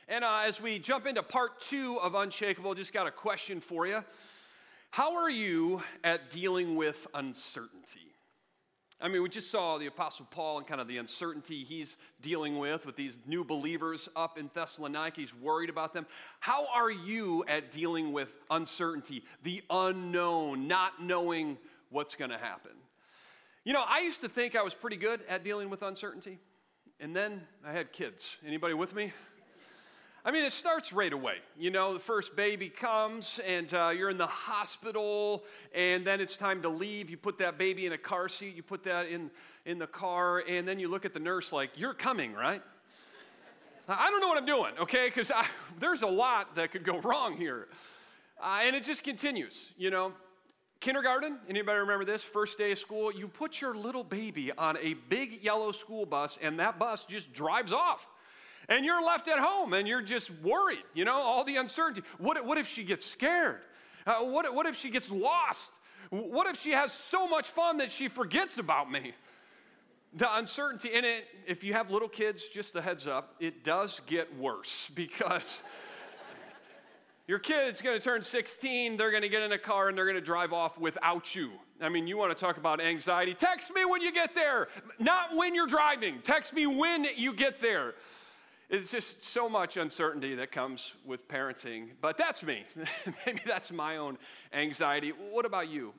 And as we jump into part 2 of Unshakable, just got a question for you. How are you at dealing with uncertainty? I mean, we just saw the Apostle Paul and kind of the uncertainty he's dealing with these new believers up in Thessalonica. He's worried about them. How are you at dealing with uncertainty, the unknown, not knowing what's going to happen? You know, I used to think I was pretty good at dealing with uncertainty, and then I had kids. Anybody with me? I mean, it starts right away. You know, the first baby comes, and you're in the hospital, and then it's time to leave. You put that baby in a car seat. You put that in the car, and then you look at the nurse like, you're coming, right? I don't know what I'm doing, okay? Because there's a lot that could go wrong here. And it just continues, you know. Kindergarten, anybody remember this? First day of school, you put your little baby on a big yellow school bus, and that bus just drives off. And you're left at home, and you're just worried, you know, all the uncertainty. What if she gets scared? What if she gets lost? What if she has so much fun that she forgets about me? The uncertainty, and if you have little kids, just a heads up, it does get worse because your kid's going to turn 16, they're going to get in a car, and they're going to drive off without you. I mean, you want to talk about anxiety. Text me when you get there, not when you're driving. Text me when you get there. It's just so much uncertainty that comes with parenting, but that's me. Maybe that's my own anxiety. What about you?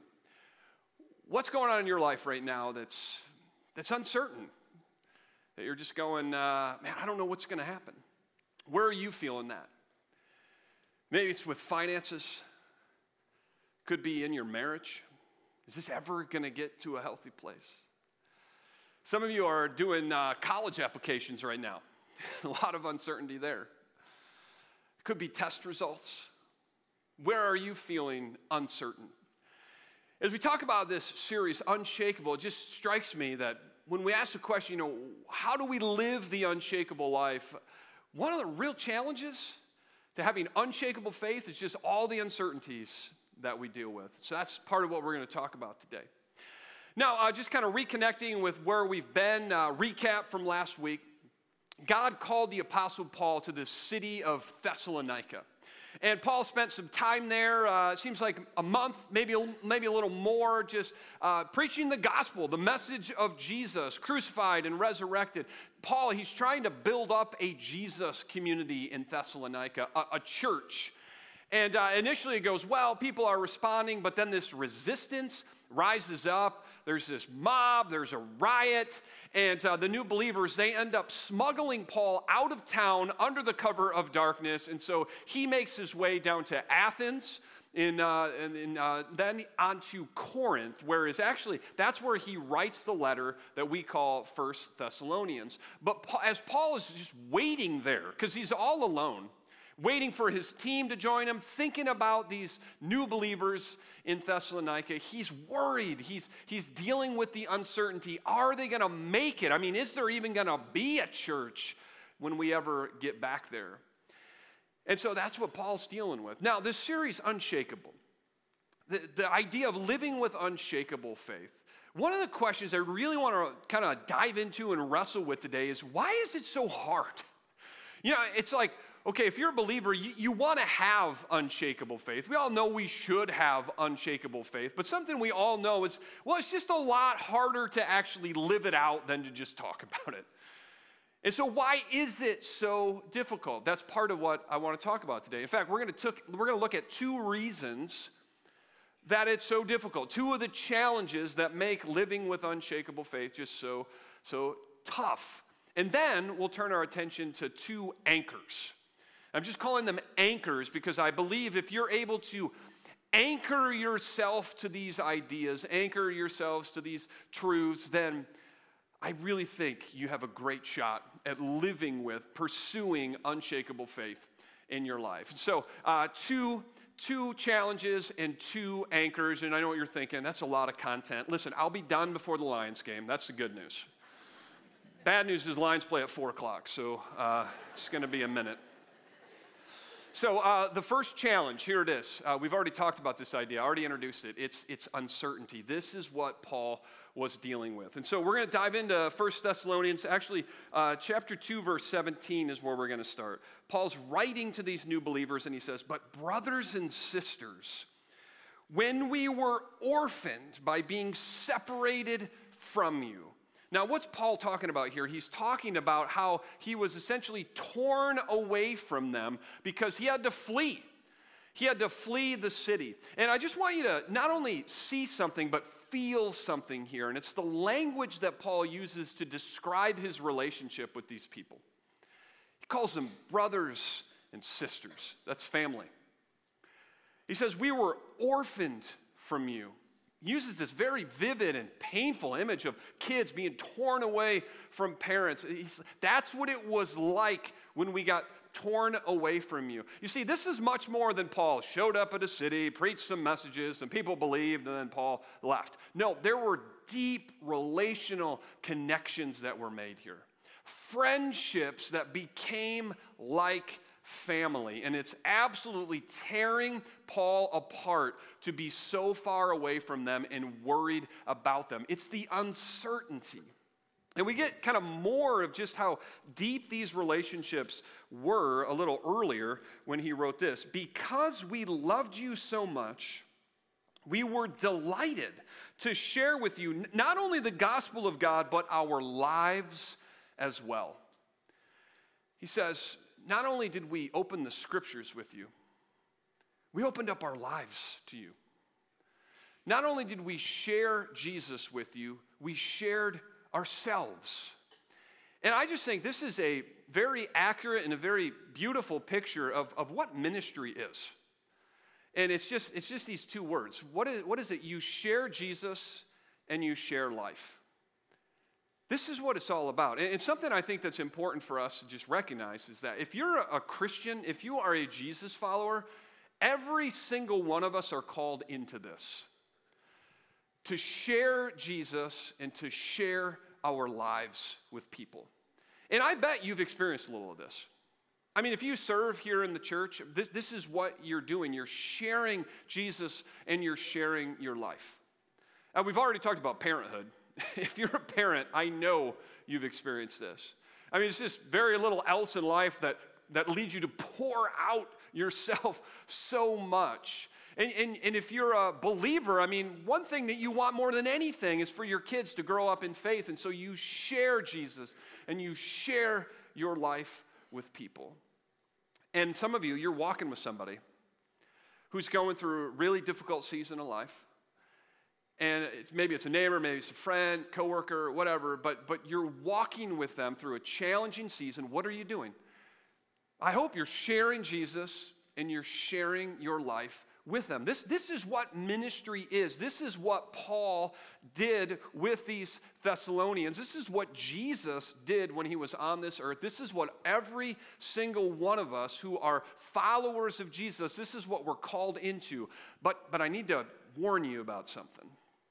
What's going on in your life right now that's uncertain? That you're just going, man, I don't know what's going to happen. Where are you feeling that? Maybe it's with finances. Could be in your marriage. Is this ever going to get to a healthy place? Some of you are doing college applications right now. A lot of uncertainty there. It could be test results. Where are you feeling uncertain? As we talk about this series, Unshakable, it just strikes me that when we ask the question, you know, how do we live the unshakable life? One of the real challenges to having unshakable faith is just all the uncertainties that we deal with. So that's part of what we're going to talk about today. Now, just kind of reconnecting with where we've been, recap from last week. God called the Apostle Paul to the city of Thessalonica. And Paul spent some time there, it seems like a month, maybe a little more, just preaching the gospel, the message of Jesus, crucified and resurrected. Paul, he's trying to build up a Jesus community in Thessalonica, a church. And initially it goes well, people are responding, but then this resistance rises up. There's this mob, there's a riot, and the new believers, they end up smuggling Paul out of town under the cover of darkness, and so he makes his way down to Athens, and then onto Corinth, whereas actually that's where he writes the letter that we call 1 Thessalonians. But as Paul is just waiting there, because he's all alone, waiting for his team to join him, thinking about these new believers in Thessalonica. He's worried. He's dealing with the uncertainty. Are they going to make it? I mean, is there even going to be a church when we ever get back there? And so that's what Paul's dealing with. Now, this series, Unshakable, the idea of living with unshakable faith, one of the questions I really want to kind of dive into and wrestle with today is, why is it so hard? You know, it's like, okay, if you're a believer, you want to have unshakable faith. We all know we should have unshakable faith, but something we all know is, well, it's just a lot harder to actually live it out than to just talk about it. And so why is it so difficult? That's part of what I want to talk about today. In fact, we're going to look at 2 reasons that it's so difficult, 2 of the challenges that make living with unshakable faith just so tough. And then we'll turn our attention to 2 anchors. I'm just calling them anchors because I believe if you're able to anchor yourself to these ideas, anchor yourselves to these truths, then I really think you have a great shot at living with, pursuing unshakable faith in your life. So, two challenges and 2 anchors, and I know what you're thinking. That's a lot of content. Listen, I'll be done before the Lions game. That's the good news. Bad news is Lions play at 4 o'clock, so it's going to be a minute. So the first challenge, here it is. We've already talked about this idea. I already introduced it. It's uncertainty. This is what Paul was dealing with. And so we're going to dive into 1 Thessalonians. Actually, chapter 2, verse 17 is where we're going to start. Paul's writing to these new believers, and he says, "But brothers and sisters, when we were orphaned by being separated from you." Now, what's Paul talking about here? He's talking about how he was essentially torn away from them because he had to flee. He had to flee the city. And I just want you to not only see something, but feel something here. And it's the language that Paul uses to describe his relationship with these people. He calls them brothers and sisters. That's family. He says, "We were orphaned from you." He uses this very vivid and painful image of kids being torn away from parents. That's what it was like when we got torn away from you. You see, this is much more than Paul showed up at a city, preached some messages, and people believed, and then Paul left. No, there were deep relational connections that were made here. Friendships that became like family. And it's absolutely tearing Paul apart to be so far away from them and worried about them. It's the uncertainty. And we get kind of more of just how deep these relationships were a little earlier when he wrote this. "Because we loved you so much, we were delighted to share with you not only the gospel of God, but our lives as well." He says, not only did we open the scriptures with you, we opened up our lives to you. Not only did we share Jesus with you, we shared ourselves. And I just think this is a very accurate and a very beautiful picture of what ministry is. And it's just these two words. What is it? You share Jesus and you share life. This is what it's all about. And something I think that's important for us to just recognize is that if you're a Christian, if you are a Jesus follower, every single one of us are called into this. To share Jesus and to share our lives with people. And I bet you've experienced a little of this. I mean, if you serve here in the church, this is what you're doing. You're sharing Jesus and you're sharing your life. We've already talked about parenthood. If you're a parent, I know you've experienced this. I mean, it's just very little else in life that leads you to pour out yourself so much. And if you're a believer, I mean, one thing that you want more than anything is for your kids to grow up in faith. And so you share Jesus and you share your life with people. And some of you, you're walking with somebody who's going through a really difficult season of life. And maybe it's a neighbor, maybe it's a friend, coworker, whatever, but you're walking with them through a challenging season. What are you doing? I hope you're sharing Jesus and you're sharing your life with them. This is what ministry is. This is what Paul did with these Thessalonians. This is what Jesus did when he was on this earth. This is what every single one of us who are followers of Jesus, this is what we're called into. But I need to warn you about something.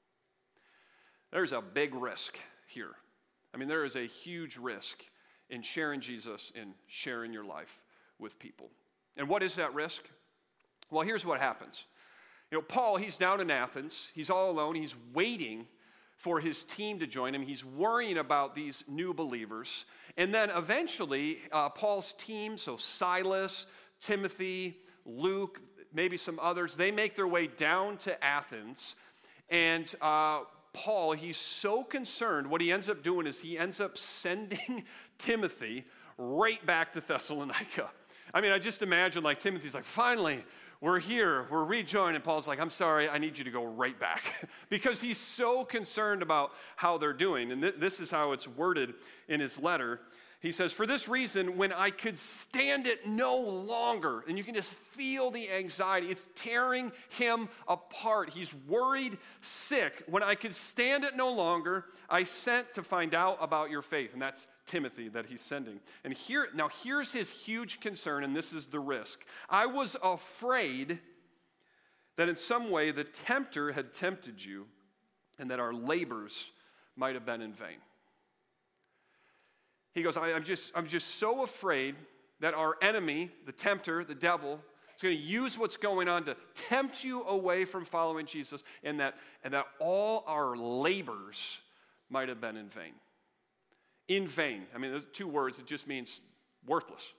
There's a big risk here. I mean, there is a huge risk in sharing Jesus and sharing your life with people. And what is that risk? Well, here's what happens. Paul, he's down in Athens. He's all alone. He's waiting for his team to join him. He's worrying about these new believers. And then eventually, Paul's team, so Silas, Timothy, Luke, maybe some others, they make their way down to Athens. And Paul, he's so concerned, what he ends up doing is he ends up sending Timothy right back to Thessalonica. I mean, I just imagine like Timothy's like, finally, we're here, we're rejoined. And Paul's like, I'm sorry, I need you to go right back. Because he's so concerned about how they're doing. And this is how it's worded in his letter. He says, "For this reason, when I could stand it no longer," and you can just feel the anxiety. It's tearing him apart. He's worried, sick. "When I could stand it no longer, I sent to find out about your faith." And that's Timothy that he's sending. And here's his huge concern, and this is the risk. "I was afraid that in some way the tempter had tempted you, and that our labors might have been in vain." He goes, I'm just so afraid that our enemy, the tempter, the devil, is going to use what's going on to tempt you away from following Jesus, and that all our labors might have been in vain. In vain. I mean, those two words, it just means worthless.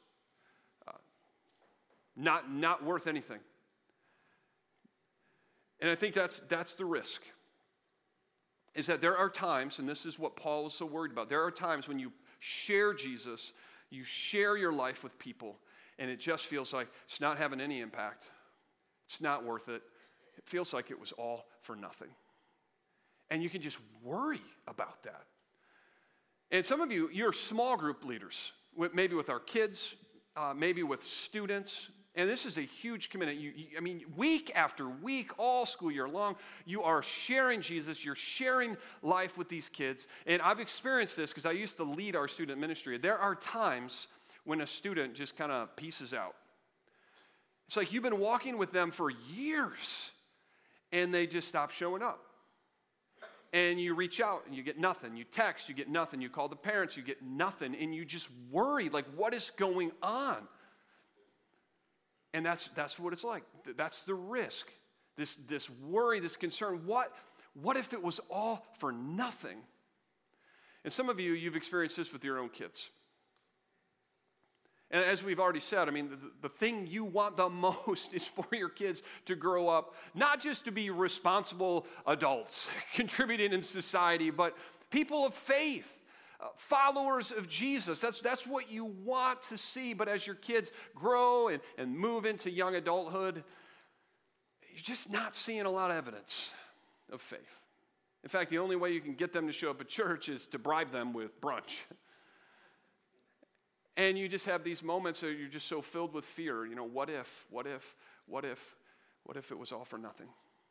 Not worth anything. And I think that's the risk. Is that there are times, and this is what Paul was so worried about, there are times when you share Jesus, you share your life with people, and it just feels like it's not having any impact. It's not worth it. It feels like it was all for nothing. And you can just worry about that. And some of you, you're small group leaders, maybe with our kids, maybe with students. And this is a huge commitment. I mean, week after week, all school year long, you are sharing Jesus. You're sharing life with these kids. And I've experienced this because I used to lead our student ministry. There are times when a student just kind of pieces out. It's like you've been walking with them for years, and they just stop showing up. And you reach out, and you get nothing. You text, you get nothing. You call the parents, you get nothing. And you just worry, like, what is going on? And that's what it's like. That's the risk. This worry, this concern. What if it was all for nothing? And some of you, you've experienced this with your own kids. And as we've already said, I mean, the thing you want the most is for your kids to grow up, not just to be responsible adults, contributing in society, but people of faith. Followers of Jesus. That's what you want to see. But as your kids grow and move into young adulthood, you're just not seeing a lot of evidence of faith. In fact, the only way you can get them to show up at church is to bribe them with brunch. And you just have these moments where you're just so filled with fear. You know, what if it was all for nothing?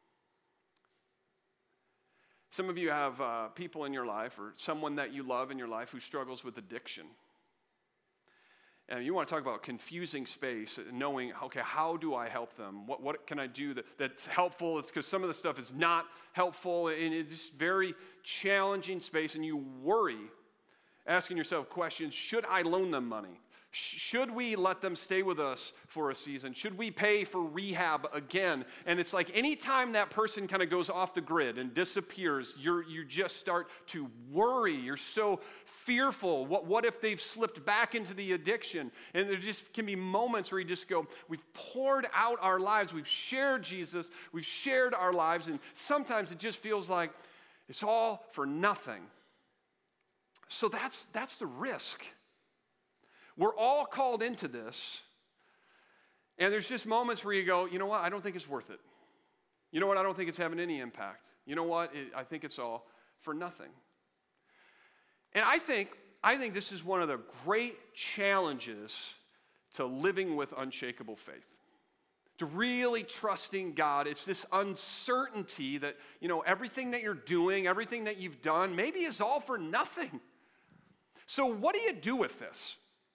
Some of you have people in your life or someone that you love in your life who struggles with addiction. And you want to talk about confusing space, knowing, okay, how do I help them? What can I do that's helpful? It's because some of the stuff is not helpful, and it's very challenging space, and you worry, asking yourself questions, should I loan them money? Should we let them stay with us for a season? Should we pay for rehab again? And it's like anytime that person kind of goes off the grid and disappears, you just start to worry. You're so fearful. What if they've slipped back into the addiction? And there just can be moments where you just go, we've poured out our lives. We've shared Jesus. We've shared our lives. And sometimes it just feels like it's all for nothing. So that's the risk. We're all called into this, and there's just moments where you go, you know what, I don't think it's worth it. You know what, I don't think it's having any impact. You know what, I think it's all for nothing. And I think this is one of the great challenges to living with unshakable faith. To really trusting God. It's this uncertainty that, you know, everything that you're doing, everything that you've done, maybe is all for nothing. So what do you do with this?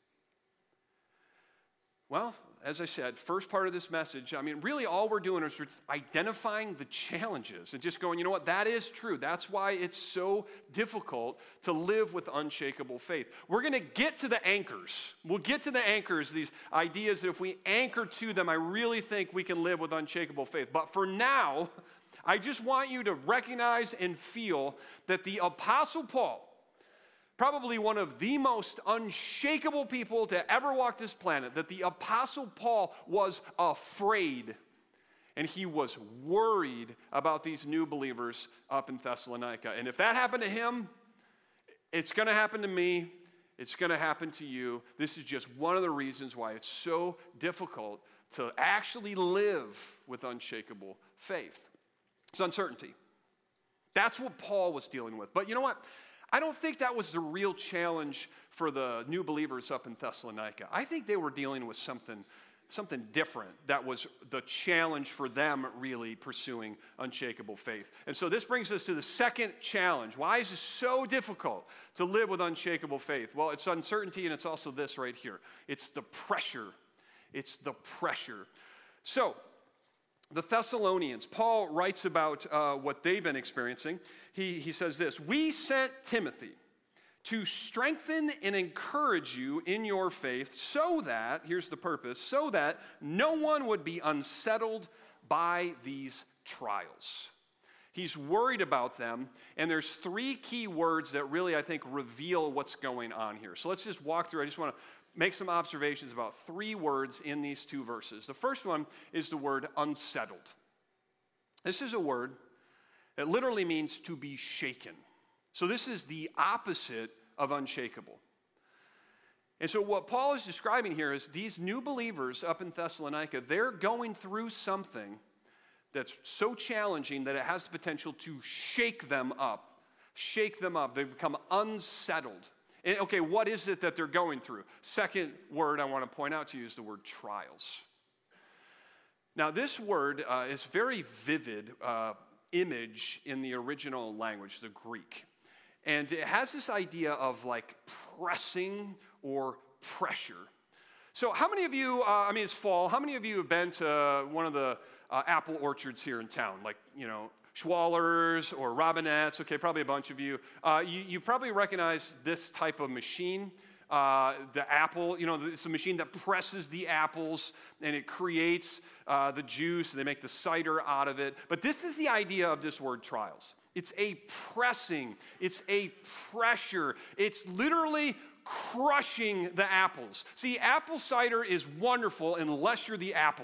Well, as I said, first part of this message, I mean, really all we're doing is identifying the challenges and just going, you know what, that is true. That's why it's so difficult to live with unshakable faith. We're going to get to the anchors. We'll get to the anchors, these ideas that if we anchor to them, I really think we can live with unshakable faith. But for now, I just want you to recognize and feel that the Apostle Paul, probably one of the most unshakable people to ever walk this planet, that the Apostle Paul was afraid and he was worried about these new believers up in Thessalonica. And if that happened to him, it's going to happen to me. It's going to happen to you. This is just one of the reasons why it's so difficult to actually live with unshakable faith. It's uncertainty. That's what Paul was dealing with. But you know what? I don't think that was the real challenge for the new believers up in Thessalonica. I think they were dealing with something different that was the challenge for them really pursuing unshakable faith. And so this brings us to the second challenge. Why is it so difficult to live with unshakable faith? Well, it's uncertainty, and it's also this right here. It's the pressure. It's the pressure. So, the Thessalonians, Paul writes about what they've been experiencing. He says this, we sent Timothy to strengthen and encourage you in your faith so that, here's the purpose, so that no one would be unsettled by these trials. He's worried about them, and there's three key words that really, I think, reveal what's going on here. So let's just walk through. I just want to make some observations about three words in these two verses. The first one is the word unsettled. This is a word that literally means to be shaken. So this is the opposite of unshakable. And so what Paul is describing here is these new believers up in Thessalonica, they're going through something that's so challenging that it has the potential to shake them up. Shake them up. They become unsettled. And, okay, what is it that they're going through? Second word I want to point out to you is the word trials. Now, this word is very vivid image in the original language, the Greek. And it has this idea of like pressing or pressure. So how many of you, it's fall, how many of you have been to one of the apple orchards here in town? Like, Schwaller's or Robinette's, okay, probably a bunch of you. You probably recognize this type of machine. The apple, it's a machine that presses the apples and it creates the juice and they make the cider out of it. But this is the idea of this word trials. It's a pressing, it's a pressure. It's literally crushing the apples. See, apple cider is wonderful unless you're the apple.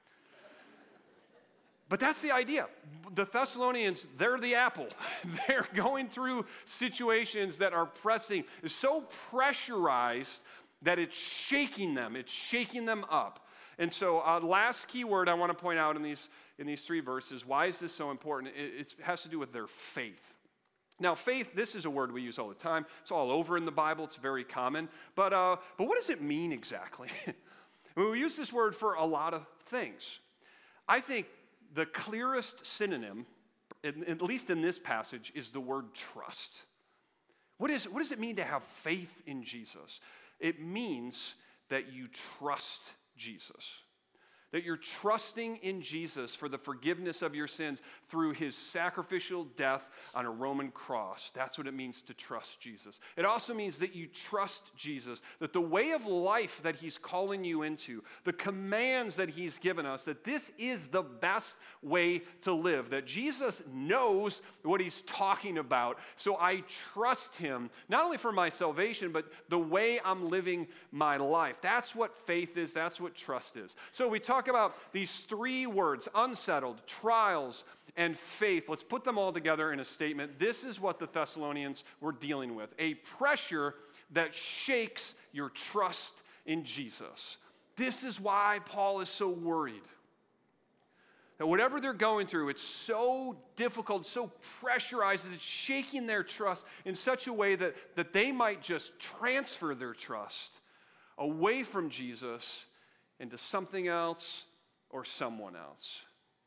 But that's the idea. The Thessalonians, they're the apple. They're going through situations that are pressing. It's so pressurized that it's shaking them. It's shaking them up. And so last key word I want to point out in these three verses, why is this so important? It has to do with their faith. Now, faith, this is a word we use all the time. It's all over in the Bible. It's very common. But what does it mean exactly? We use this word for a lot of things. I think the clearest synonym, at least in this passage, is the word trust. What does it mean to have faith in Jesus? It means that you trust Jesus. That you're trusting in Jesus for the forgiveness of your sins through his sacrificial death on a Roman cross. That's what it means to trust Jesus. It also means that you trust Jesus, that the way of life that he's calling you into, the commands that he's given us, that this is the best way to live, that Jesus knows what he's talking about. So I trust him, not only for my salvation, but the way I'm living my life. That's what faith is. That's what trust is. So we talk about these three words, unsettled, trials, and faith. Let's put them all together in a statement. This is what the Thessalonians were dealing with, a pressure that shakes your trust in Jesus. This is why Paul is so worried. That whatever they're going through, it's so difficult, so pressurized that it's shaking their trust in such a way that they might just transfer their trust away from Jesus into something else or someone else.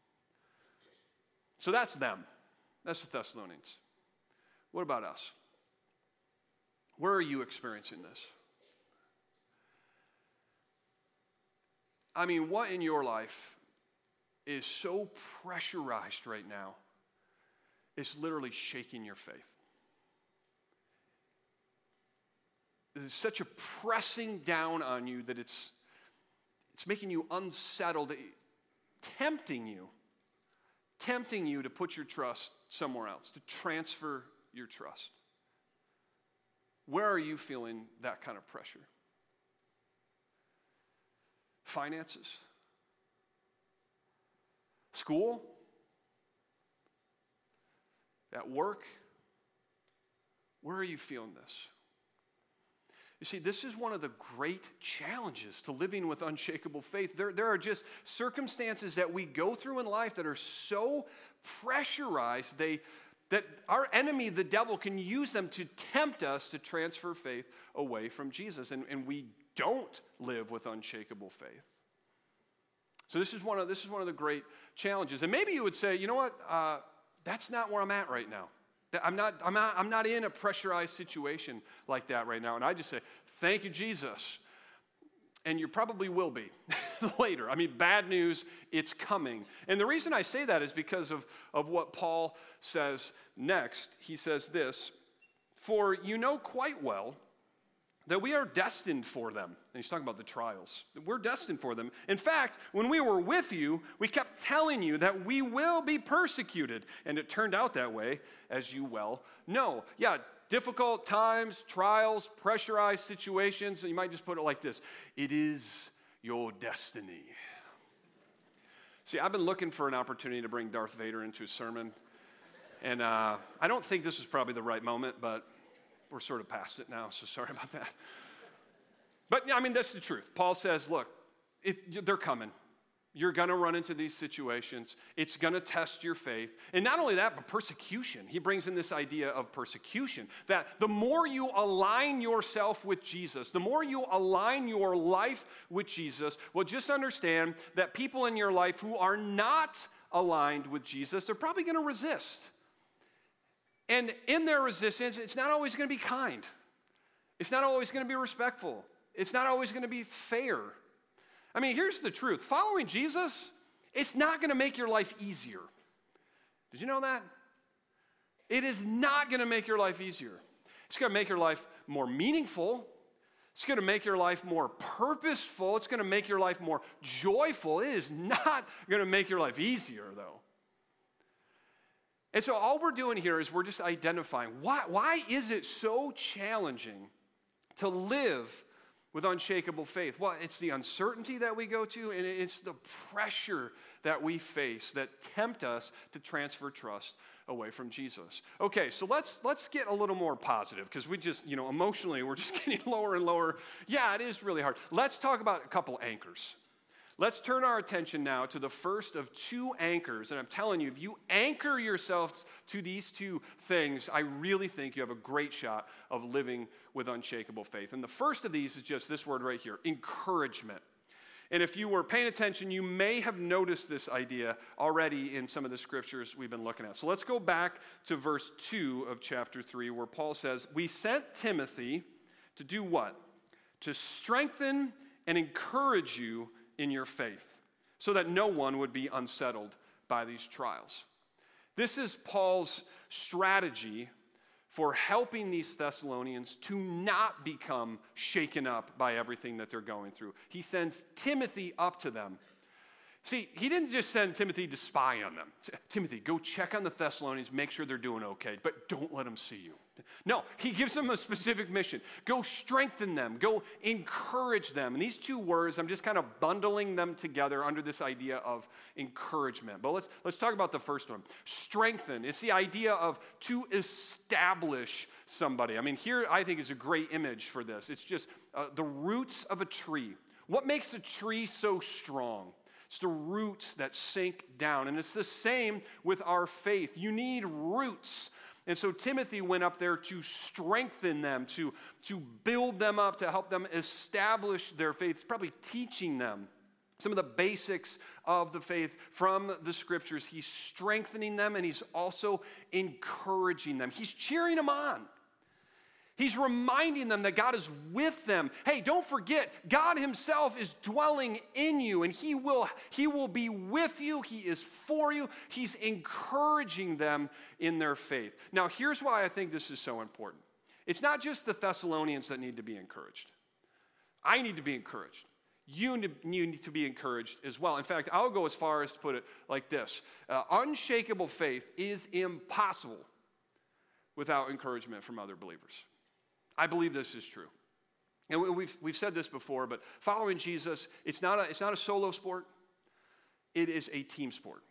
So that's them. That's the Thessalonians. What about us? Where are you experiencing this? What in your life is so pressurized right now, it's literally shaking your faith? There's such a pressing down on you that it's making you unsettled, tempting you to put your trust somewhere else, to transfer your trust. Where are you feeling that kind of pressure? Finances? School? At work? Where are you feeling this? You see, this is one of the great challenges to living with unshakable faith. There are just circumstances that we go through in life that are so pressurized that our enemy, the devil, can use them to tempt us to transfer faith away from Jesus. And we don't live with unshakable faith. So this is one of the great challenges. And maybe you would say, you know what, that's not where I'm at right now. I'm not in a pressurized situation like that right now. And I just say, thank you, Jesus. And you probably will be later. Bad news, it's coming. And the reason I say that is because of what Paul says next. He says this, For you know quite well that we are destined for them. And he's talking about the trials. We're destined for them. In fact, when we were with you, we kept telling you that we will be persecuted. And it turned out that way, as you well know. Yeah, difficult times, trials, pressurized situations. You might just put it like this. It is your destiny. See, I've been looking for an opportunity to bring Darth Vader into a sermon. And I don't think this is probably the right moment, but we're sort of past it now, so sorry about that. But, I mean, that's the truth. Paul says, look, they're coming. You're going to run into these situations. It's going to test your faith. And not only that, but persecution. He brings in this idea of persecution, that the more you align yourself with Jesus, the more you align your life with Jesus, well, just understand that people in your life who are not aligned with Jesus, they're probably going to resist. And in their resistance, it's not always going to be kind. It's not always going to be respectful. It's not always going to be fair. I mean, here's the truth. Following Jesus, it's not going to make your life easier. Did you know that? It is not going to make your life easier. It's going to make your life more meaningful. It's going to make your life more purposeful. It's going to make your life more joyful. It is not going to make your life easier, though. And so all we're doing here is we're just identifying why is it so challenging to live with unshakable faith? Well, it's the uncertainty that we go to, and it's the pressure that we face that tempt us to transfer trust away from Jesus. Okay, so let's get a little more positive, because we just, emotionally, we're just getting lower and lower. Yeah, it is really hard. Let's talk about a couple anchors. Let's turn our attention now to the first of two anchors. And I'm telling you, if you anchor yourselves to these two things, I really think you have a great shot of living with unshakable faith. And the first of these is just this word right here, encouragement. And if you were paying attention, you may have noticed this idea already in some of the scriptures we've been looking at. So let's go back to verse 2 of chapter 3, where Paul says, we sent Timothy to do what? To strengthen and encourage you in your faith, so that no one would be unsettled by these trials. This is Paul's strategy for helping these Thessalonians to not become shaken up by everything that they're going through. He sends Timothy up to them. See, he didn't just send Timothy to spy on them. Timothy, go check on the Thessalonians, make sure they're doing okay, but don't let them see you. No, he gives them a specific mission. Go strengthen them. Go encourage them. And these two words, I'm just kind of bundling them together under this idea of encouragement. But let's talk about the first one. Strengthen. It's the idea of to establish somebody. I mean, here I think is a great image for this. It's just the roots of a tree. What makes a tree so strong? It's the roots that sink down. And it's the same with our faith. You need roots. And so Timothy went up there to strengthen them, to build them up, to help them establish their faith. It's probably teaching them some of the basics of the faith from the scriptures. He's strengthening them, and he's also encouraging them. He's cheering them on. He's reminding them that God is with them. Hey, don't forget, God himself is dwelling in you, and he will be with you. He is for you. He's encouraging them in their faith. Now, here's why I think this is so important. It's not just the Thessalonians that need to be encouraged. I need to be encouraged. You need to be encouraged as well. In fact, I'll go as far as to put it like this. Unshakable faith is impossible without encouragement from other believers. I believe this is true. And we've said this before, but following Jesus, it's not a solo sport. It is a team sport.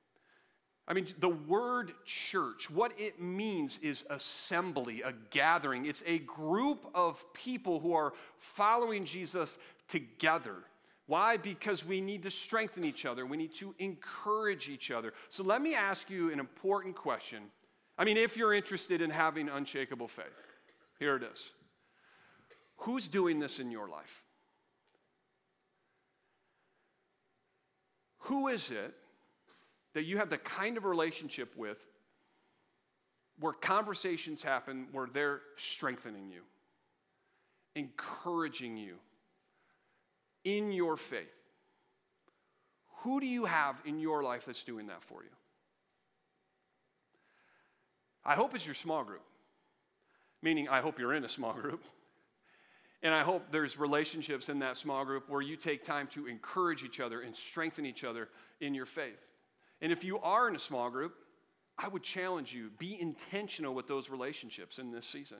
I mean, the word church, what it means is assembly, a gathering. It's a group of people who are following Jesus together. Why? Because we need to strengthen each other. We need to encourage each other. So let me ask you an important question. I mean, if you're interested in having unshakable faith. Here it is. Who's doing this in your life? Who is it that you have the kind of relationship with where conversations happen, where they're strengthening you, encouraging you in your faith? Who do you have in your life that's doing that for you? I hope it's your small group. meaning I hope you're in a small group. And I hope there's relationships in that small group where you take time to encourage each other and strengthen each other in your faith. And if you are in a small group, I would challenge you, be intentional with those relationships in this season.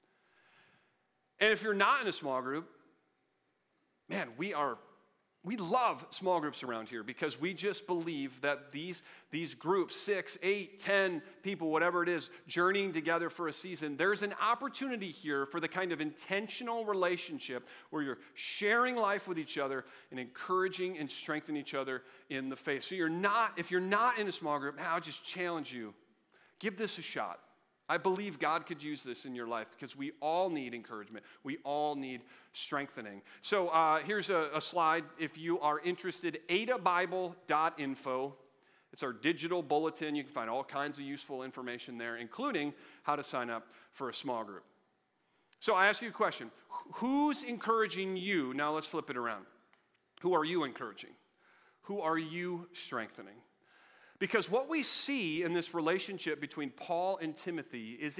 And if you're not in a small group, man, we love small groups around here because we just believe that these groups, 6, 8, 10 people, whatever it is, journeying together for a season, there's an opportunity here for the kind of intentional relationship where you're sharing life with each other and encouraging and strengthening each other in the faith. So if you're not in a small group, I'll just challenge you, give this a shot. I believe God could use this in your life because we all need encouragement. We all need strengthening. So here's a slide. If you are interested, adabible.info. It's our digital bulletin. You can find all kinds of useful information there, including how to sign up for a small group. So I ask you a question. Who's encouraging you? Now let's flip it around. Who are you encouraging? Who are you strengthening? Because what we see in this relationship between Paul and Timothy is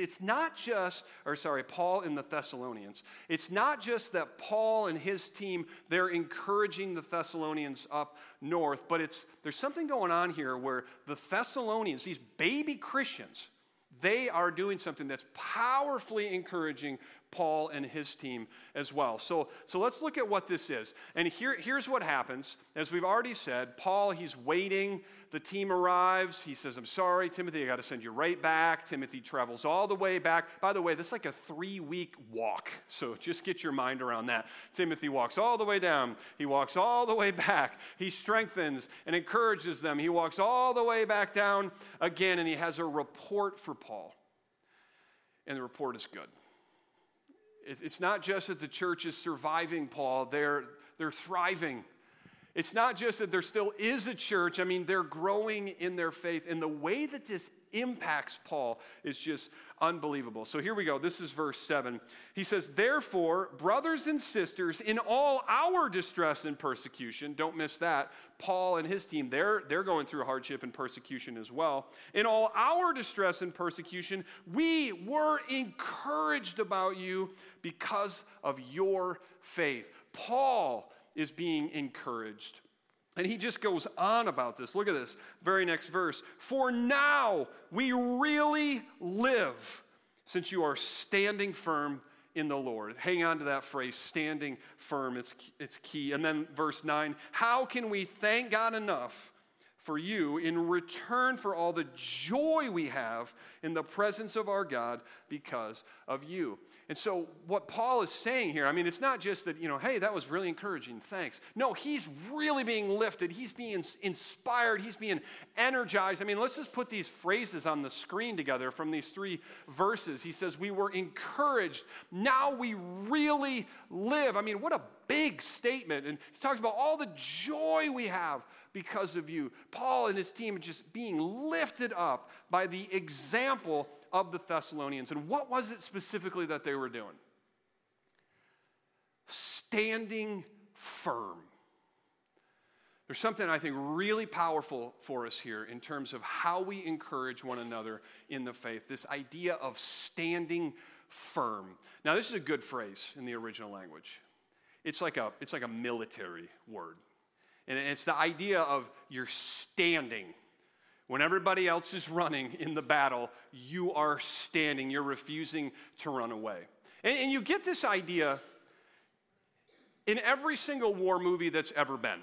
Paul and the Thessalonians. It's not just that Paul and his team, they're encouraging the Thessalonians up north, but there's something going on here where the Thessalonians, these baby Christians, they are doing something that's powerfully encouraging Paul and his team as well. So let's look at what this is. And here's what happens. As we've already said, Paul, he's waiting. The team arrives. He says, I'm sorry, Timothy, I got to send you right back. Timothy travels all the way back. By the way, this is like a 3-week walk. So just get your mind around that. Timothy walks all the way down. He walks all the way back. He strengthens and encourages them. He walks all the way back down again, and he has a report for Paul. And the report is good. It's not just that the church is surviving, Paul. They're thriving. It's not just that there still is a church. I mean, they're growing in their faith. And the way that this impacts Paul is just unbelievable. So here we go. This is verse 7. He says, therefore, brothers and sisters, in all our distress and persecution, don't miss that. Paul and his team, they're going through hardship and persecution as well. In all our distress and persecution, we were encouraged about you because of your faith. Paul is being encouraged. And he just goes on about this. Look at this, very next verse. For now we really live, since you are standing firm in the Lord. Hang on to that phrase, standing firm. It's key. And then verse 9, how can we thank God enough for you in return for all the joy we have in the presence of our God because of you? And so what Paul is saying here, I mean, it's not just that, hey, that was really encouraging, thanks. No, he's really being lifted. He's being inspired. He's being energized. I mean, let's just put these phrases on the screen together from these 3 verses. He says, we were encouraged. Now we really live. I mean, what a big statement. And he talks about all the joy we have because of you. Paul and his team just being lifted up by the example of the Thessalonians. And what was it specifically that they were doing? Standing firm. There's something I think really powerful for us here in terms of how we encourage one another in the faith. This idea of standing firm. Now, this is a good phrase in the original language. It's like a military word. And it's the idea of you're standing. When everybody else is running in the battle, you are standing. You're refusing to run away. And you get this idea in every single war movie that's ever been.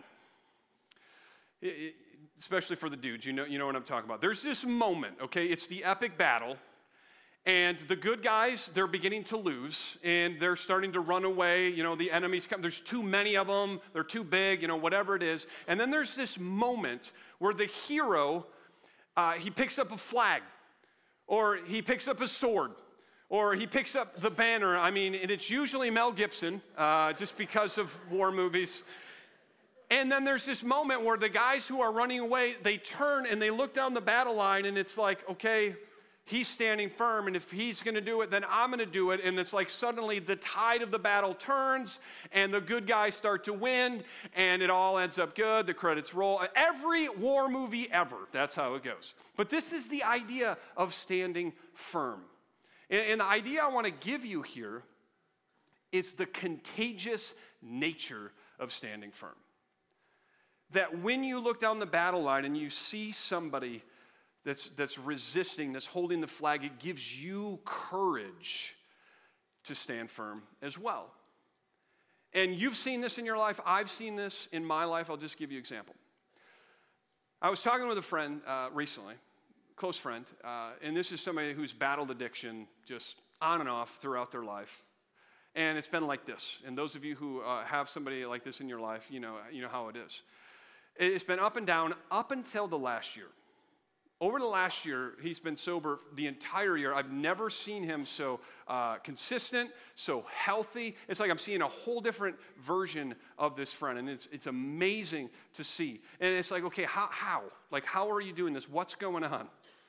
Especially for the dudes, you know what I'm talking about. There's this moment, okay? It's the epic battle. And the good guys, they're beginning to lose, and they're starting to run away. The enemies come. There's too many of them. They're too big, whatever it is. And then there's this moment where the hero, he picks up a flag, or he picks up a sword, or he picks up the banner. I mean, and it's usually Mel Gibson, just because of war movies. And then there's this moment where the guys who are running away, they turn and they look down the battle line, and it's like, okay, he's standing firm, and if he's going to do it, then I'm going to do it. And it's like suddenly the tide of the battle turns, and the good guys start to win, and it all ends up good. The credits roll. Every war movie ever, that's how it goes. But this is the idea of standing firm. And the idea I want to give you here is the contagious nature of standing firm. That when you look down the battle line and you see somebody that's resisting, that's holding the flag, it gives you courage to stand firm as well. And you've seen this in your life. I've seen this in my life. I'll just give you an example. I was talking with a friend recently, close friend, and this is somebody who's battled addiction just on and off throughout their life. And it's been like this. And those of you who have somebody like this in your life, you know how it is. It's been up and down up until the last year. Over the last year, he's been sober the entire year. I've never seen him so consistent, so healthy. It's like I'm seeing a whole different version of this friend, and it's amazing to see. And it's like, okay, how? Like, how are you doing this? What's going on?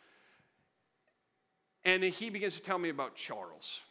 And he begins to tell me about Charles.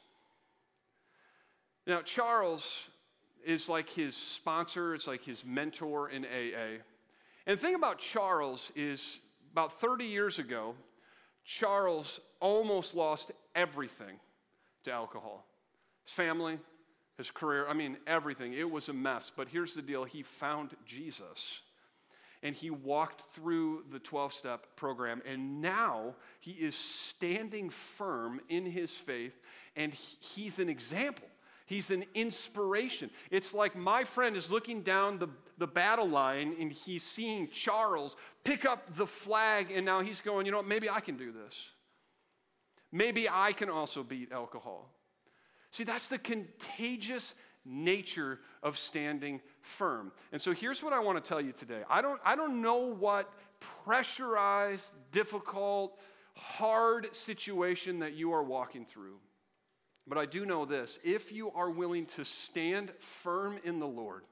Now, Charles is like his sponsor. It's like his mentor in AA. And the thing about Charles is, about 30 years ago, Charles almost lost everything to alcohol. His family, his career, everything. It was a mess. But here's the deal. He found Jesus. And he walked through the 12-step program. And now he is standing firm in his faith. And he's an example. He's an inspiration. It's like my friend is looking down the battle line and he's seeing Charles pick up the flag, and now he's going, maybe I can do this. Maybe I can also beat alcohol. See, that's the contagious nature of standing firm. And so here's what I want to tell you today. I don't know what pressurized, difficult, hard situation that you are walking through. But I do know this, if you are willing to stand firm in the Lord,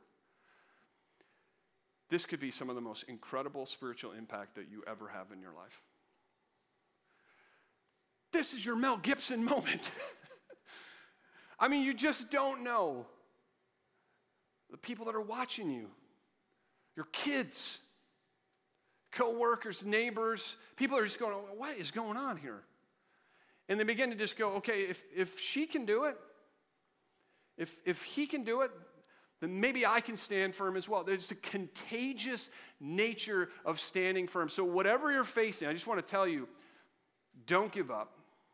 this could be some of the most incredible spiritual impact that you ever have in your life. This is your Mel Gibson moment. You just don't know. The people that are watching you, your kids, co-workers, neighbors, people are just going, what is going on here? And they begin to just go, okay, if she can do it, if he can do it, then maybe I can stand firm as well. There's the contagious nature of standing firm. So whatever you're facing, I just want to tell you, don't give up.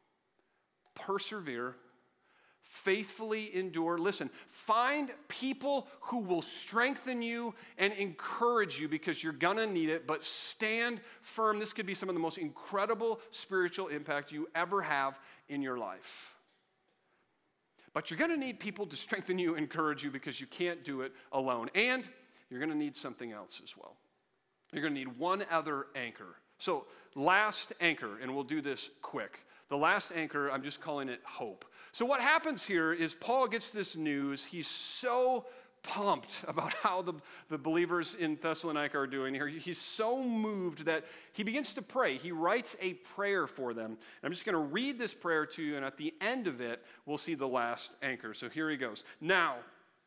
Persevere. Faithfully endure. Listen, find people who will strengthen you and encourage you because you're going to need it, but stand firm. This could be some of the most incredible spiritual impact you ever have in your life. But you're going to need people to strengthen you, encourage you, because you can't do it alone. And you're going to need something else as well. You're going to need one other anchor. So last anchor, and we'll do this quick. The last anchor, I'm just calling it hope. So what happens here is Paul gets this news. He's so pumped about how the believers in Thessalonica are doing here. He's so moved that he begins to pray. He writes a prayer for them. And I'm just going to read this prayer to you, and at the end of it, we'll see the last anchor. So here he goes. Now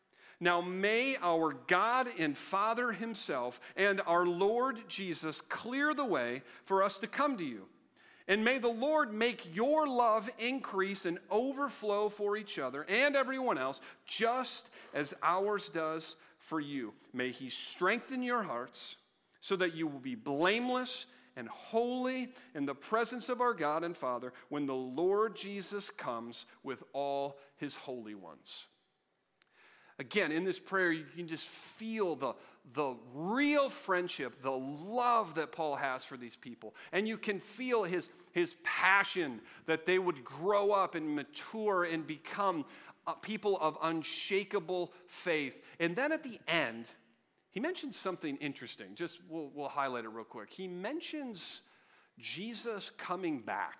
may our God and Father himself and our Lord Jesus clear the way for us to come to you. And may the Lord make your love increase and overflow for each other and everyone else, just as ours does for you. May he strengthen your hearts so that you will be blameless and holy in the presence of our God and Father when the Lord Jesus comes with all his holy ones. Again, in this prayer, you can just feel the real friendship, the love that Paul has for these people. And you can feel his passion that they would grow up and mature and become people of unshakable faith. And then at the end, he mentions something interesting. Just we'll highlight it real quick. He mentions Jesus coming back.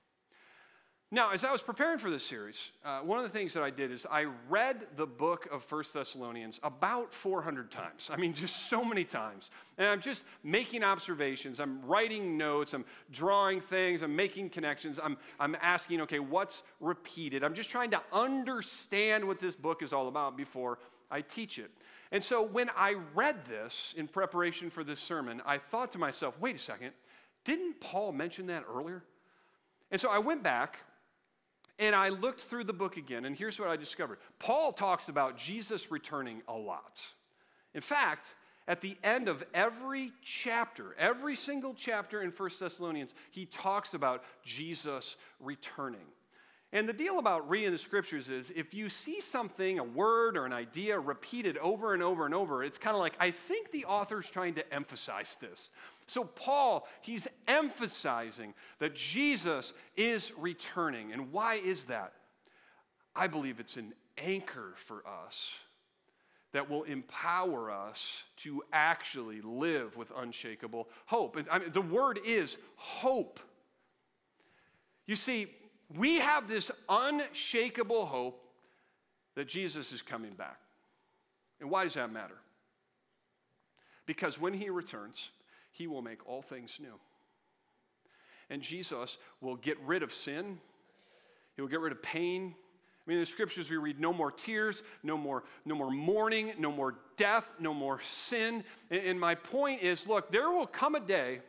Now, as I was preparing for this series, one of the things that I did is I read the book of 1 Thessalonians about 400 times. Just so many times. And I'm just making observations. I'm writing notes. I'm drawing things. I'm making connections. I'm asking, okay, what's repeated? I'm just trying to understand what this book is all about before I teach it. And so when I read this in preparation for this sermon, I thought to myself, wait a second, didn't Paul mention that earlier? And so I went back, And I looked through the book again, and here's what I discovered. Paul talks about Jesus returning a lot. In fact, at the end of every chapter, every single chapter in 1 Thessalonians, he talks about Jesus returning. And the deal about reading the scriptures is if you see something, a word or an idea repeated over and over and over, it's kind of like, I think the author's trying to emphasize this. So Paul, he's emphasizing that Jesus is returning. And why is that? I believe it's an anchor for us that will empower us to actually live with unshakable hope. I mean, the word is hope. You see, we have this unshakable hope that Jesus is coming back. And why does that matter? Because when he returns, he will make all things new. And Jesus will get rid of sin. He will get rid of pain. I mean, in the scriptures we read no more tears, no more mourning, no more death, no more sin. And my point is, look, there will come a day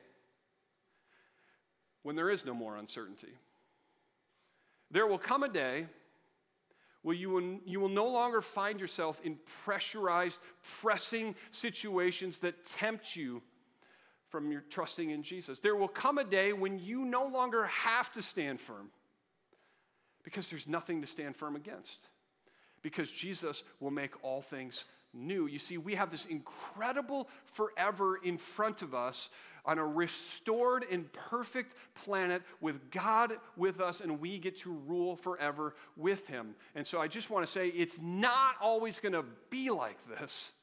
when there is no more uncertainty. There will come a day where you will no longer find yourself in pressurized, pressing situations that tempt you from your trusting in Jesus. There will come a day when you no longer have to stand firm because there's nothing to stand firm against. Because Jesus will make all things new. You see, we have this incredible forever in front of us on a restored and perfect planet with God with us, and we get to rule forever with him. And so I just want to say it's not always going to be like this.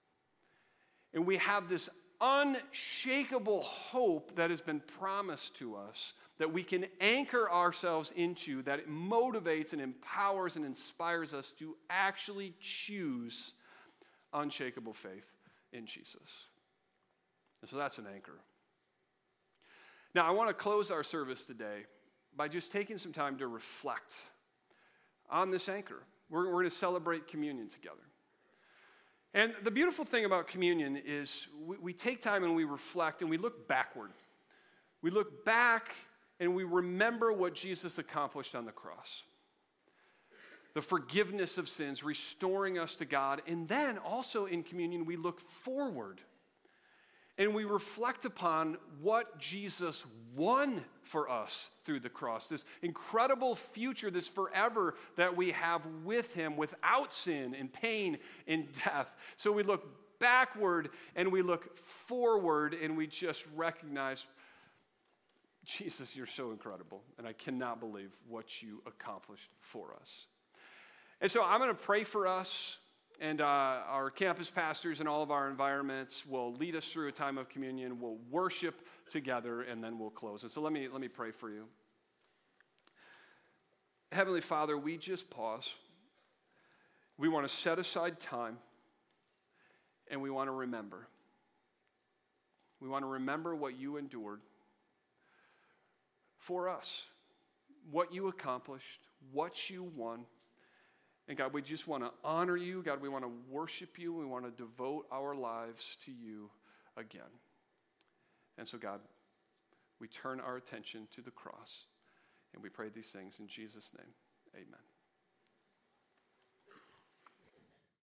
And we have this unshakable hope that has been promised to us that we can anchor ourselves into, that it motivates and empowers and inspires us to actually choose unshakable faith in Jesus. And so that's an anchor. Now, I want to close our service today by just taking some time to reflect on this anchor. We're going to celebrate communion together. And the beautiful thing about communion is we take time and we reflect and we look backward. We look back and we remember what Jesus accomplished on the cross. The forgiveness of sins, restoring us to God. And then also in communion, we look forward. And we reflect upon what Jesus won for us through the cross. This incredible future, this forever that we have with him without sin and pain and death. So we look backward and we look forward and we just recognize, Jesus, you're so incredible. And I cannot believe what you accomplished for us. And so I'm going to pray for us. And our campus pastors and all of our environments will lead us through a time of communion. We'll worship together, and then we'll close. And so let me pray for you. Heavenly Father, we just pause. We want to set aside time, and we want to remember. We want to remember what you endured for us, what you accomplished, what you won. And God, we just want to honor you. God, we want to worship you. We want to devote our lives to you again. And so, God, we turn our attention to the cross. And we pray these things in Jesus' name. Amen.